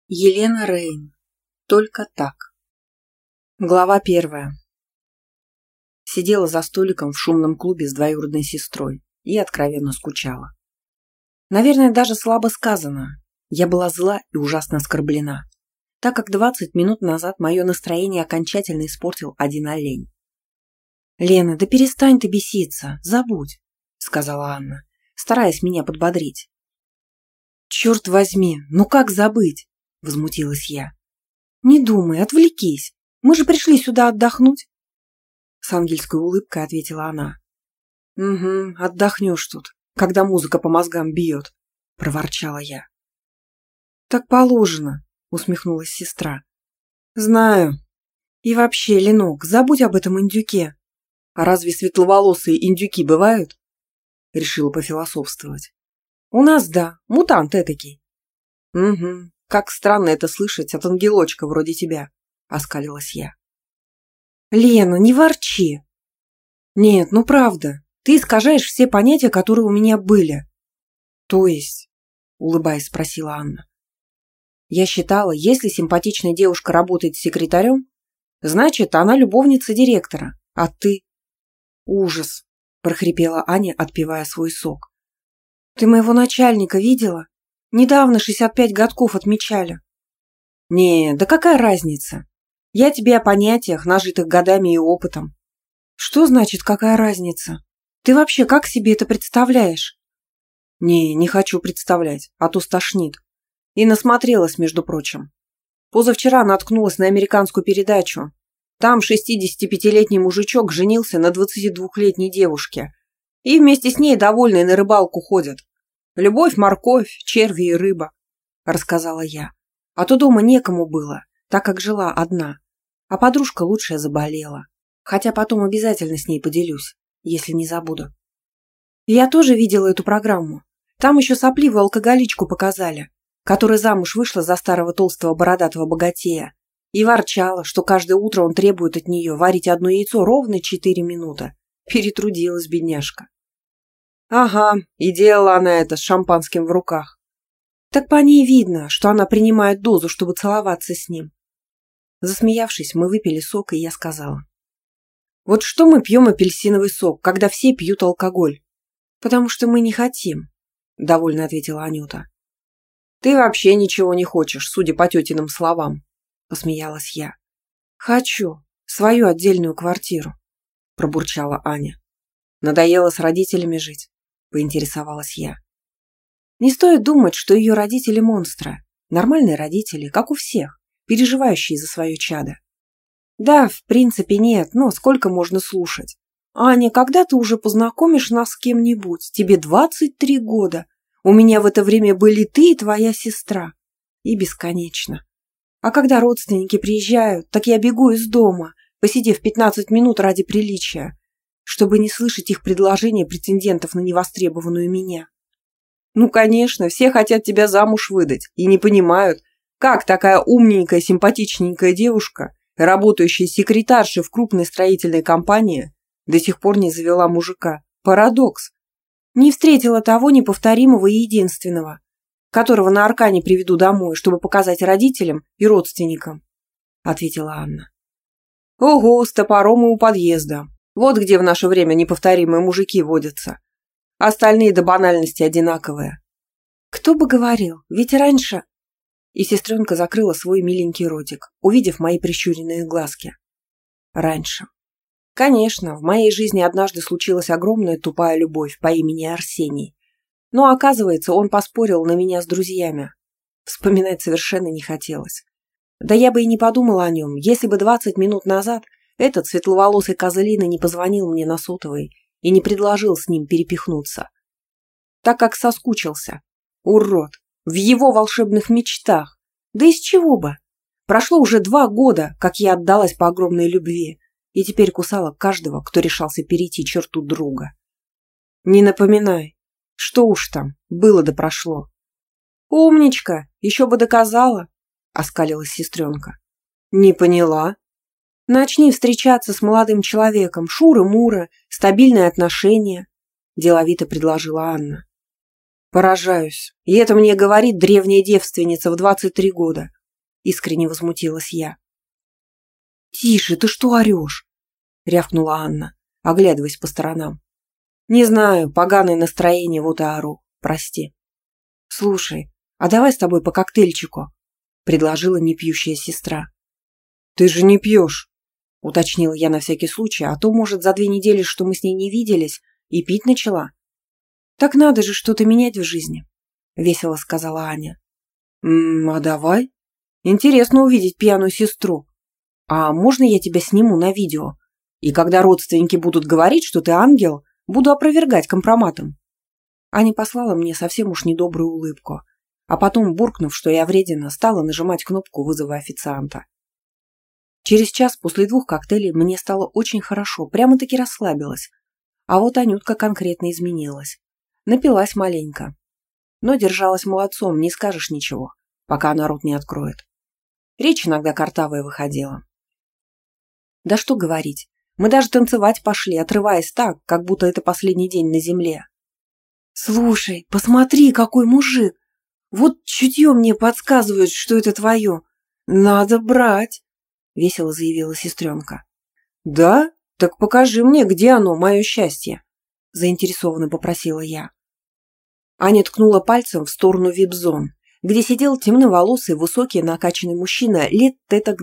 Елена Рейн. Только так. Глава 1. Сидела за столиком в шумном клубе с двоюродной сестрой и откровенно скучала. Наверное, даже слабо сказано. Я была зла и ужасно оскорблена, так как 20 минут назад мое настроение окончательно испортил один олень. «Лена, да перестань ты беситься, забудь», — сказала Анна, стараясь меня подбодрить. «Черт возьми, ну как забыть?» — возмутилась я. «Не думай, отвлекись. Мы же пришли сюда отдохнуть». С ангельской улыбкой ответила она. «Угу, отдохнешь тут, когда музыка по мозгам бьет», — проворчала я. «Так положено», — усмехнулась сестра. «Знаю. И вообще, Ленок, забудь об этом индюке». «А разве светловолосые индюки бывают?» Решила пофилософствовать. «У нас да, мутант этакий». «Угу. Как странно это слышать от ангелочка вроде тебя», — оскалилась я. «Лена, не ворчи!» «Нет, ну правда, ты искажаешь все понятия, которые у меня были». «То есть?» — улыбаясь, спросила Анна. «Я считала, если симпатичная девушка работает секретарем, значит, она любовница директора, а ты...» «Ужас!» — прохрипела Аня, отпивая свой сок. «Ты моего начальника видела? Недавно 65 годков отмечали». «Не, да какая разница? Я тебе о понятиях, нажитых годами и опытом». «Что значит, какая разница? Ты вообще как себе это представляешь?» «Не хочу представлять, а то стошнит. И насмотрелась, между прочим. Позавчера наткнулась на американскую передачу. Там 65-летний мужичок женился на 22-летней девушке. И вместе с ней довольные на рыбалку ходят. Любовь, морковь, черви и рыба», — рассказала я. А то дома некому было, так как жила одна. А подружка лучшая заболела. Хотя потом обязательно с ней поделюсь, если не забуду. Я тоже видела эту программу. Там еще сопливую алкоголичку показали, которая замуж вышла за старого толстого бородатого богатея и ворчала, что каждое утро он требует от нее варить одно яйцо ровно 4 минуты. Перетрудилась бедняжка. Ага, и делала она это с шампанским в руках. Так по ней видно, что она принимает дозу, чтобы целоваться с ним. Засмеявшись, мы выпили сок, и я сказала. Вот что мы пьем апельсиновый сок, когда все пьют алкоголь? Потому что мы не хотим, довольно ответила Анюта. Ты вообще ничего не хочешь, судя по тетиным словам, посмеялась я. Хочу свою отдельную квартиру, пробурчала Аня. Надоело с родителями жить, поинтересовалась я. Не стоит думать, что ее родители монстры. Нормальные родители, как у всех, переживающие за свое чадо. Да, в принципе, нет, но сколько можно слушать? Аня, когда ты уже познакомишь нас с кем-нибудь? Тебе 23 года. У меня в это время были ты и твоя сестра. И бесконечно. А когда родственники приезжают, так я бегу из дома, посидев 15 минут ради приличия, чтобы не слышать их предложения претендентов на невостребованную меня. Ну, конечно, все хотят тебя замуж выдать и не понимают, как такая умненькая, симпатичненькая девушка, работающая секретаршей в крупной строительной компании, до сих пор не завела мужика. Парадокс. Не встретила того неповторимого и единственного, которого на Аркане приведу домой, чтобы показать родителям и родственникам, ответила Анна. Ого, с топором и у подъезда. Вот где в наше время неповторимые мужики водятся. Остальные до банальности одинаковые. Кто бы говорил, ведь раньше... И сестренка закрыла свой миленький ротик, увидев мои прищуренные глазки. Раньше. Конечно, в моей жизни однажды случилась огромная тупая любовь по имени Арсений. Но, оказывается, он поспорил на меня с друзьями. Вспоминать совершенно не хотелось. Да я бы и не подумала о нем, если бы 20 минут назад этот светловолосый козлина не позвонил мне на сотовый и не предложил с ним перепихнуться. Так как соскучился. Урод. В его волшебных мечтах. Да из чего бы? Прошло уже 2 года, как я отдалась по огромной любви, и теперь кусала каждого, кто решался перейти черту друга. Не напоминай. Что уж там, было да прошло. Умничка, еще бы доказала, оскалилась сестренка. Не поняла. Начни встречаться с молодым человеком, шуры-муры, стабильные отношения, деловито предложила Анна. Поражаюсь. И это мне говорит древняя девственница в 23 года. искренне возмутилась я. «Тише, ты что орешь?» – рявкнула Анна, оглядываясь по сторонам. «Не знаю, поганое настроение, вот и ору. Прости». «Слушай, а давай с тобой по коктейльчику?» – предложила непьющая сестра. «Ты же не пьешь», – уточнила я на всякий случай, а то, может, за 2 недели, что мы с ней не виделись, и пить начала. «Так надо же что-то менять в жизни», – весело сказала Аня. «А давай. Интересно увидеть пьяную сестру. А можно я тебя сниму на видео? И когда родственники будут говорить, что ты ангел, буду опровергать компроматом». Аня послала мне совсем уж недобрую улыбку, а потом, буркнув, что я вредина, стала нажимать кнопку вызова официанта. Через час после 2 коктейлей мне стало очень хорошо, прямо-таки расслабилась. А вот Анютка конкретно изменилась. Напилась маленько. Но держалась молодцом, не скажешь ничего, пока она рот не откроет. Речь иногда картавая выходила. Да что говорить, мы даже танцевать пошли, отрываясь так, как будто это последний день на земле. «Слушай, посмотри, какой мужик! Вот чутье мне подсказывает, что это твое. Надо брать!» — весело заявила сестренка. «Да? Так покажи мне, где оно, мое счастье!» — заинтересованно попросила я. Аня ткнула пальцем в сторону вип-зон, где сидел темноволосый, высокий, накачанный мужчина лет этак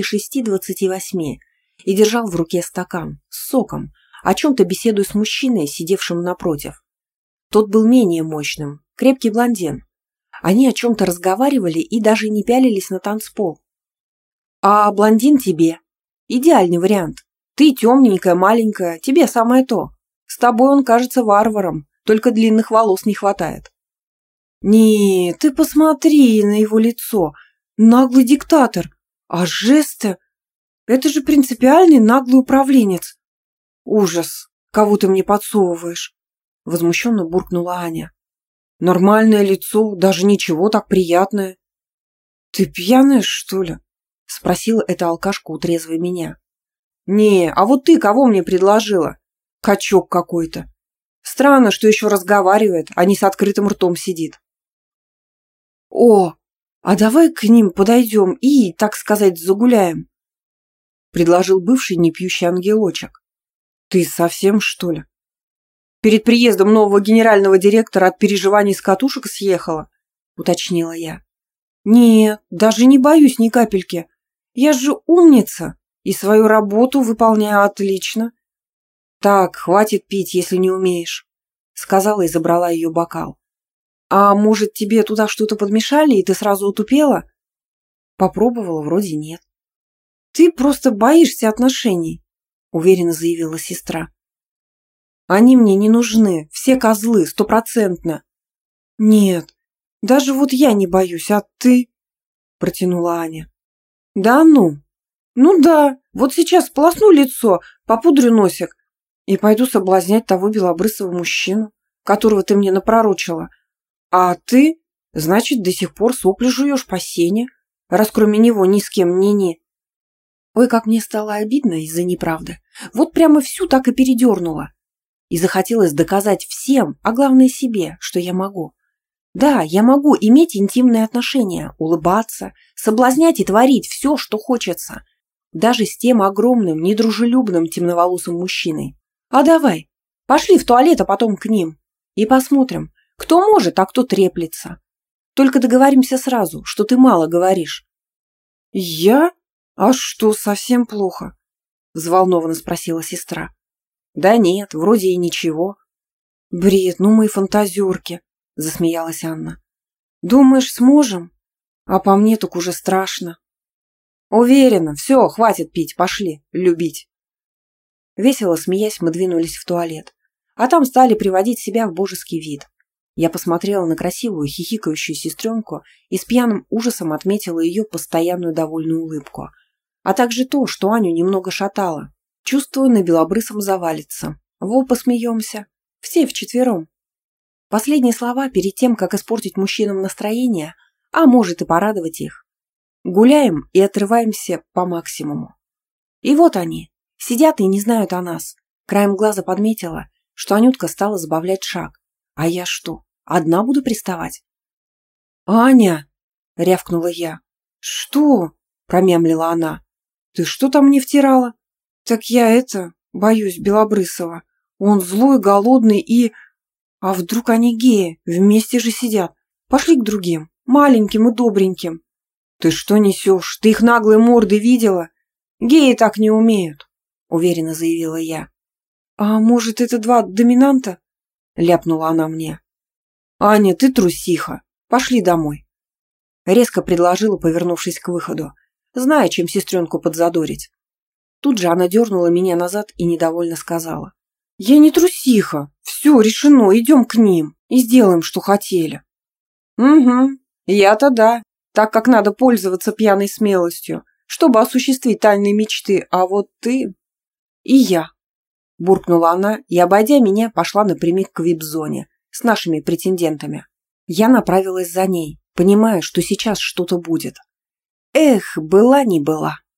26-28 и держал в руке стакан с соком, о чем-то беседуя с мужчиной, сидевшим напротив. Тот был менее мощным, крепкий блондин. Они о чем-то разговаривали и даже не пялились на танцпол. «А блондин тебе? Идеальный вариант. Ты темненькая, маленькая, тебе самое то. С тобой он кажется варваром. Только длинных волос не хватает». «Не, ты посмотри на его лицо. Наглый диктатор. А жесты? Это же принципиальный наглый управленец. Ужас. Кого ты мне подсовываешь?» Возмущенно буркнула Аня. «Нормальное лицо, даже ничего, так приятное». «Ты пьяная, что ли?» Спросила эта алкашка у трезвой меня. «Не, а вот ты кого мне предложила? Качок какой-то. Странно, что еще разговаривает, а не с открытым ртом сидит». «О, а давай к ним подойдем и, так сказать, загуляем», предложил бывший непьющий ангелочек. «Ты совсем, что ли? Перед приездом нового генерального директора от переживаний с катушек съехала», уточнила я. «Нет, даже не боюсь ни капельки. Я же умница и свою работу выполняю отлично». «Так, хватит пить, если не умеешь», сказала и забрала ее бокал. «А может, тебе туда что-то подмешали, и ты сразу утупела?» Попробовала, вроде нет. «Ты просто боишься отношений», уверенно заявила сестра. «Они мне не нужны, все козлы, 100%. «Нет, даже вот я не боюсь, а ты?» протянула Аня. «Да ну? Ну да, вот сейчас сполосну лицо, попудрю носик и пойду соблазнять того белобрысого мужчину, которого ты мне напророчила. А ты, значит, до сих пор сопли жуешь по сене, раз кроме него ни с кем ни-ни». Ой, как мне стало обидно из-за неправды. Вот прямо всю так и передернула. И захотелось доказать всем, а главное себе, что я могу. Да, я могу иметь интимные отношения, улыбаться, соблазнять и творить все, что хочется. Даже с тем огромным, недружелюбным темноволосым мужчиной. А давай, пошли в туалет, а потом к ним. И посмотрим, кто может, а кто треплется. Только договоримся сразу, что ты мало говоришь». «Я? А что, совсем плохо?» взволнованно спросила сестра. «Да нет, вроде и ничего». «Бред, ну мы и фантазерки», засмеялась Анна. «Думаешь, сможем? А по мне так уже страшно». «Уверена, все, хватит пить, пошли, любить». Весело смеясь, мы двинулись в туалет, а там стали приводить себя в божеский вид. Я посмотрела на красивую хихикающую сестренку и с пьяным ужасом отметила ее постоянную довольную улыбку, а также то, что Аню немного шатало. Чувствую, на белобрысом завалится. Во, посмеемся. Все вчетвером. Последние слова перед тем, как испортить мужчинам настроение, а может и порадовать их. Гуляем и отрываемся по максимуму. И вот они, сидят и не знают о нас. Краем глаза подметила, что Анютка стала забавлять шаг. А я что, одна буду приставать? «Аня!» – рявкнула я. «Что?» – промямлила она. «Ты что там мне втирала?» «Так я боюсь Белобрысова. Он злой, голодный и... А вдруг они геи, вместе же сидят? Пошли к другим, маленьким и добреньким». «Ты что несешь? Ты их наглые морды видела? Геи так не умеют», – уверенно заявила я. «А может, это два доминанта?» – ляпнула она мне. «Аня, ты трусиха. Пошли домой», – резко предложила, повернувшись к выходу, зная, чем сестренку подзадорить. Тут же она дернула меня назад и недовольно сказала. «Я не трусиха. Все, решено, идем к ним и сделаем, что хотели». «Угу, я-то да, так как надо пользоваться пьяной смелостью, чтобы осуществить тайные мечты, а вот ты...» «И я», – буркнула она и, обойдя меня, пошла напрямик к вип-зоне с нашими претендентами. Я направилась за ней, понимая, что сейчас что-то будет. Эх, была не была.